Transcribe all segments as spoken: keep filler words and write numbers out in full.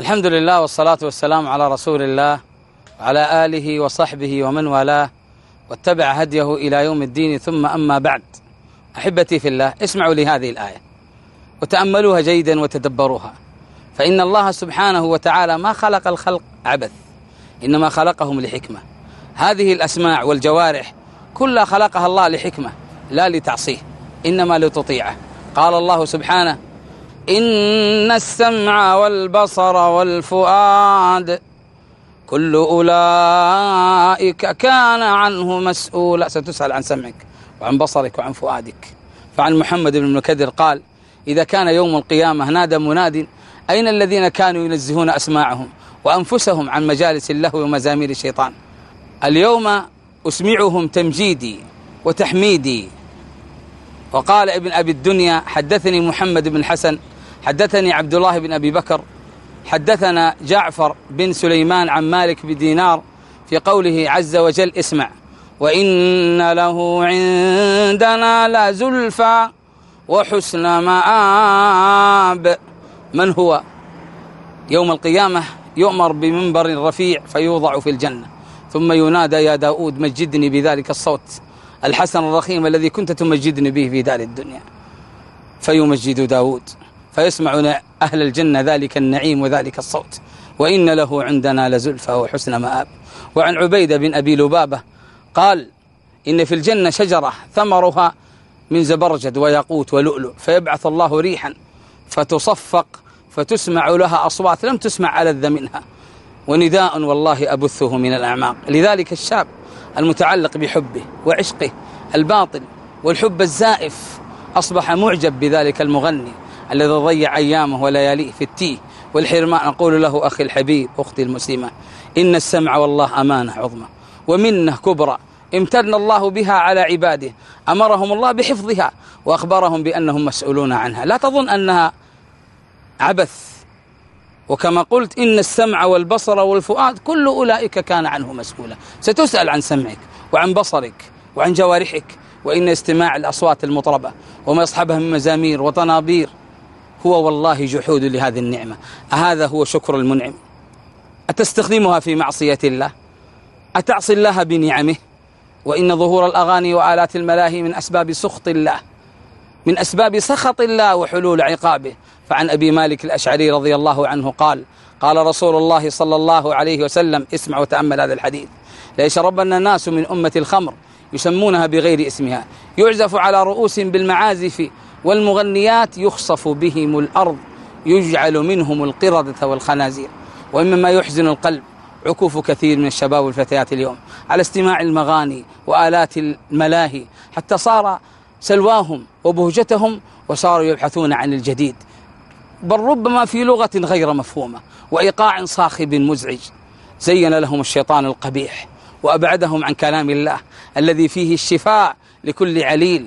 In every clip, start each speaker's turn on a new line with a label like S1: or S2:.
S1: الحمد لله والصلاة والسلام على رسول الله وعلى آله وصحبه ومن والاه واتبع هديه إلى يوم الدين، ثم أما بعد. أحبتي في الله، اسمعوا لهذه الآية وتأملوها جيدا وتدبروها، فإن الله سبحانه وتعالى ما خلق الخلق عبث، إنما خلقهم لحكمة. هذه الأسماع والجوارح كلها خلقها الله لحكمة، لا لتعصيه، إنما لتطيعه. قال الله سبحانه: إن السمع والبصر والفؤاد كل أولئك كان عنه مسؤولا. ستسأل عن سمعك وعن بصرك وعن فؤادك. فعن محمد بن المكدر قال: إذا كان يوم القيامة نادى مناد: أين الذين كانوا ينزهون أسماعهم وأنفسهم عن مجالس اللهو ومزامير الشيطان؟ اليوم أسمعهم تمجيدي وتحميدي. وقال ابن أبي الدنيا: حدثني محمد بن حسن حدثني عبد الله بن أبي بكر حدثنا جعفر بن سليمان عن مالك بن دينار في قوله عز وجل: اسمع: وإن له عندنا لزلفى وحسن مآب. من هو؟ يوم القيامة يؤمر بمنبر رفيع فيوضع في الجنة، ثم ينادى: يا داود مجدني بذلك الصوت الحسن الرخيم الذي كنت تمجدني به في دار الدنيا. فيمجد داود فيسمع أهل الجنة ذلك النعيم وذلك الصوت: وإن له عندنا لزلفى وحسن مآب. وعن عبيدة بن أبي لبابة قال: إن في الجنة شجرة ثمرها من زبرجد وياقوت ولؤلؤ، فيبعث الله ريحا فتصفق فتسمع لها أصوات لم تسمع ألذ منها، ونداء والله أبثه من الأعماق. لذلك الشاب المتعلق بحبه وعشقه الباطل والحب الزائف أصبح معجب بذلك المغني الذي ضيع أيامه ولياليه في التيه والحرمان. أقول له: أخي الحبيب، أختي المسلمة، إن السمع والله أمانة عظمى ومنة كبرى امتن الله بها على عباده، أمرهم الله بحفظها وأخبرهم بأنهم مسؤولون عنها. لا تظن أنها عبث. وكما قلت: إن السمع والبصر والفؤاد كل أولئك كان عنه مسؤولا. ستسأل عن سمعك وعن بصرك وعن جوارحك. وإن استماع الأصوات المطربة وما يصحبها من مزامير وطنابير هو والله جحود لهذه النعمة. أهذا هو شكر المنعم؟ أتستخدمها في معصية الله؟ أتعصي الله بنعمه؟ وإن ظهور الأغاني وآلات الملاهي من أسباب سخط الله، من أسباب سخط الله وحلول عقابه. فعن أبي مالك الأشعري رضي الله عنه قال: قال رسول الله صلى الله عليه وسلم: اسمع وتأمل هذا الحديث: ليشربن الناس من أمة الخمر يسمونها بغير اسمها، يعزف على رؤوسهم بالمعازف والمغنيات، يخصف بهم الأرض، يجعل منهم القردة والخنازير. ومما يحزن القلب عكوف كثير من الشباب والفتيات اليوم على استماع المغاني وآلات الملاهي، حتى صار سلواهم وبهجتهم وصاروا يبحثون عن الجديد، بل ربما في لغة غير مفهومة وإيقاع صاخب مزعج. زين لهم الشيطان القبيح وأبعدهم عن كلام الله الذي فيه الشفاء لكل عليل.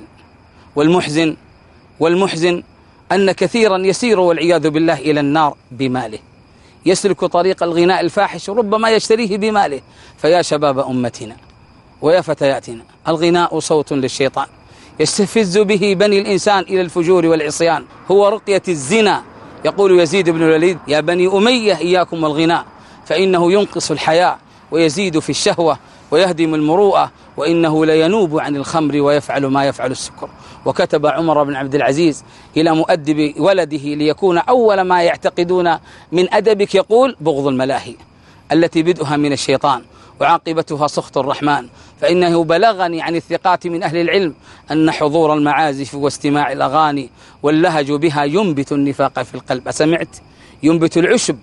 S1: والمحزن والمحزن أن كثيرا يسير والعياذ بالله إلى النار بماله، يسلك طريق الغناء الفاحش ربما يشتريه بماله. فيا شباب أمتنا ويا فتياتنا، الغناء صوت للشيطان يستفز به بني الإنسان إلى الفجور والعصيان، هو رقية الزنا. يقول يزيد بن الوليد: يا بني أمية إياكم والغناء، فإنه ينقص الحياء ويزيد في الشهوة ويهدم المروءة، وإنه لينوب عن الخمر ويفعل ما يفعل السكر. وكتب عمر بن عبد العزيز إلى مؤدب ولده ليكون أول ما يعتقدون من أدبك، يقول: بغض الملاهي التي بدءها من الشيطان وعاقبتها سخط الرحمن، فإنه بلغني عن الثقات من أهل العلم أن حضور المعازف واستماع الأغاني واللهج بها ينبت النفاق في القلب. أسمعت؟ ينبت العشب،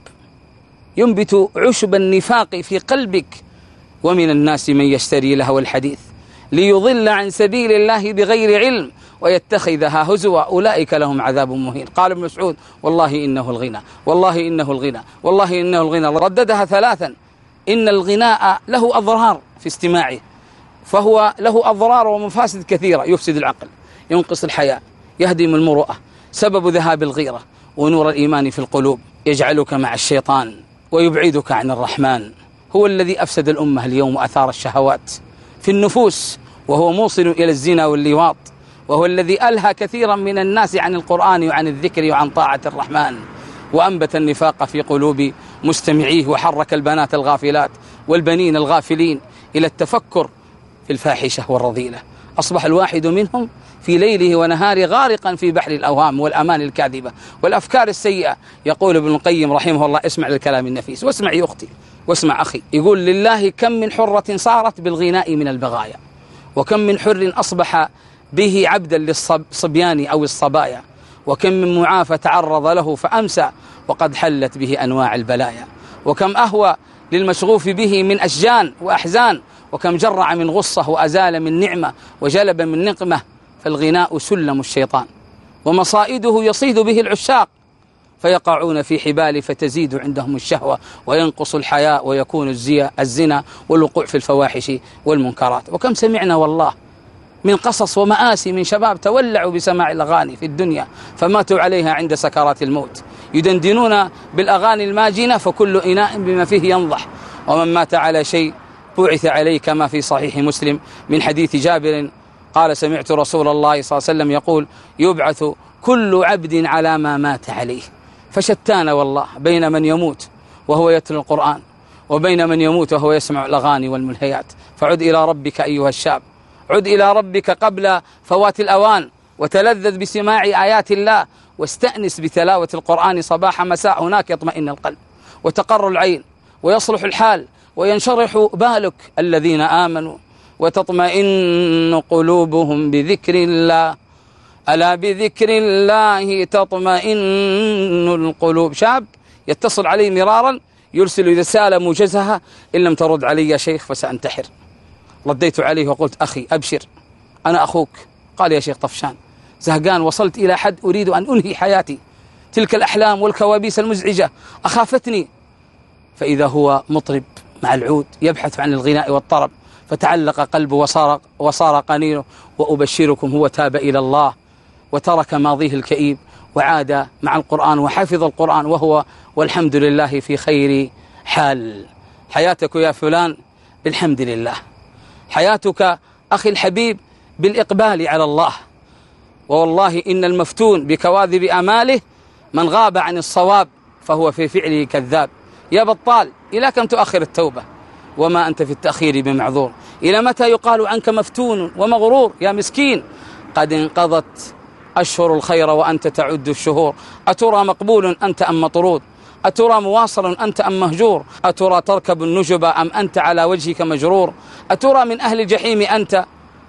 S1: ينبت عشب النفاق في قلبك. ومن الناس من يشتري لهو الحديث ليضل عن سبيل الله بغير علم ويتخذها هزوا، أولئك لهم عذاب مهين. قال ابن مسعود: والله إنه الغنى، والله إنه الغنى، والله إنه الغنى. رددها ثلاثا. إن الغناء له أضرار في استماعه، فهو له أضرار ومفاسد كثيرة: يفسد العقل، ينقص الحياء، يهدم المروءة، سبب ذهاب الغيرة ونور الإيمان في القلوب، يجعلك مع الشيطان ويبعدك عن الرحمن. هو الذي أفسد الأمة اليوم وأثار الشهوات في النفوس، وهو موصل إلى الزنا واللواط، وهو الذي ألهى كثيرا من الناس عن القرآن وعن الذكر وعن طاعة الرحمن، وأنبت النفاق في قلوب مستمعيه وحرك البنات الغافلات والبنين الغافلين إلى التفكر في الفاحشة والرذيلة. أصبح الواحد منهم في ليله ونهاره غارقا في بحر الأوهام والأمان الكاذبة والأفكار السيئة. يقول ابن القيم رحمه الله: اسمع للكلام النفيس، واسمع يا أختي واسمع أخي. يقول: لله كم من حرة صارت بالغناء من البغايا، وكم من حر أصبح به عبدا للصبيان أو الصبايا، وكم من معافى تعرض له فأمسى وقد حلت به أنواع البلايا، وكم أهوى للمشغوف به من أشجان وأحزان، وكم جرع من غصة وأزال من نعمة وجلب من نقمة. فالغناء سلم الشيطان ومصائده يصيد به العشاق، فيقعون في حبال فتزيد عندهم الشهوة وينقص الحياء ويكون الزنا والوقوع في الفواحش والمنكرات. وكم سمعنا والله من قصص ومآسي من شباب تولعوا بسماع الأغاني في الدنيا فماتوا عليها عند سكرات الموت، يدندنون بالأغاني الماجنة فكل إناء بما فيه ينضح. ومن مات على شيء بعث عليه، كما في صحيح مسلم من حديث جابر قال: سمعت رسول الله صلى الله عليه وسلم يقول: يبعث كل عبد على ما مات عليه. فشتان والله بين من يموت وهو يتلو القرآن وبين من يموت وهو يسمع الأغاني والملهيات. فعد إلى ربك أيها الشاب، عد إلى ربك قبل فوات الأوان، وتلذذ بسماع آيات الله، واستأنس بتلاوة القرآن صباح مساء. هناك يطمئن القلب وتقر العين ويصلح الحال وينشرح بالك. الذين آمنوا وتطمئن قلوبهم بذكر الله، ألا بذكر الله تطمئن القلوب. شاب يتصل علي مرارا يرسل رسالة موجزها: إن لم ترد علي يا شيخ فسأنتحر. رديت عليه وقلت: أخي أبشر، أنا أخوك. قال: يا شيخ طفشان، زهقان، وصلت إلى حد أريد أن أنهي حياتي، تلك الأحلام والكوابيس المزعجة أخافتني. فإذا هو مطرب مع العود يبحث عن الغناء والطرب، فتعلق قلبه وصار, وصار قنينه. وأبشركم هو تاب إلى الله وترك ماضيه الكئيب وعاد مع القرآن وحفظ القرآن، وهو والحمد لله في خير حال. حياتك يا فلان بالحمد لله، حياتك أخي الحبيب بالإقبال على الله. ووالله إن المفتون بكواذب أماله من غاب عن الصواب فهو في فعله كذاب. يا بطال، إلى كم تؤخر التوبة وما أنت في التأخير بمعذور؟ إلى متى يقال عنك مفتون ومغرور؟ يا مسكين، قد انقضت أشهر الخير وأنت تعد الشهور. أترى مقبول أنت أم مطرود؟ أترى مواصل أنت أم مهجور؟ أترى تركب النجب أم أنت على وجهك مجرور؟ أترى من أهل الجحيم أنت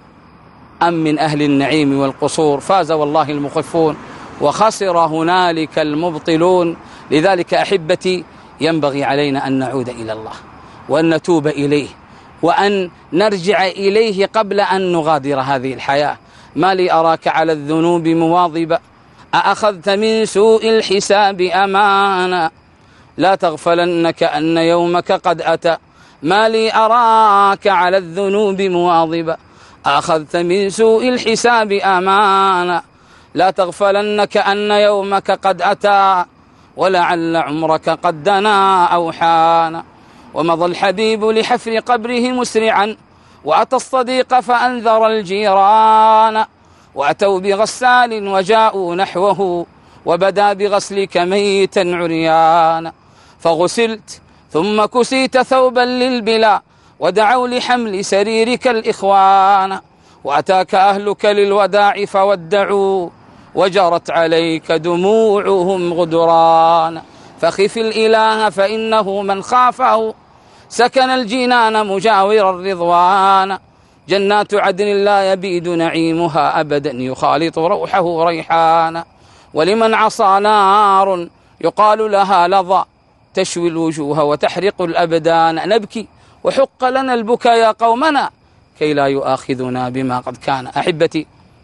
S1: أم من أهل النعيم والقصور؟ فاز والله المخفون وخسر هنالك المبطلون. لذلك أحبتي ينبغي علينا أن نعود إلى الله وأن نتوب إليه وأن نرجع إليه قبل أن نغادر هذه الحياة. ما لي أراك على الذنوب مواظبا، أأخذت من سوء الحساب أمانا، لا تغفلن كأن يومك قد أتى. ما لي أراك على الذنوب مواظبا، أأخذت من سوء الحساب أمانا، لا تغفلن كأن يومك قد أتى، ولعل عمرك قد دنا أو حان. ومضى الحبيب لحفر قبره مسرعا، وأتى الصديق فأنذر الجيران، وأتوا بغسال وجاءوا نحوه، وبدا بغسلك ميتا عريانا. فغسلت ثم كسيت ثوبا للبلا، ودعوا لحمل سريرك الإخوان، وأتاك أهلك للوداع فودعوا، وجرت عليك دموعهم غدران. فخف الإله فإنه من خافه سكن الجنان مجاور الرضوان. جنات عدن لا يبيد نعيمها أبدا، يخالط روحه ريحانا. ولمن عصى نار يقال لها لظى، تشوي الوجوه وتحرق الأبدان. نبكي وحق لنا البكاء يا قومنا، كي لا يؤاخذنا بما قد كان. أحبتي،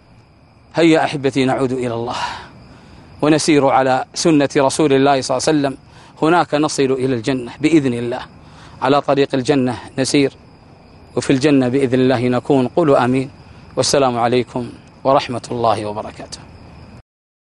S1: هيا أحبتي نعود إلى الله ونسير على سنة رسول الله صلى الله عليه وسلم. هناك نصل إلى الجنة بإذن الله، على طريق الجنة نسير، وفي الجنة بإذن الله نكون. قولوا آمين، والسلام عليكم ورحمة الله وبركاته.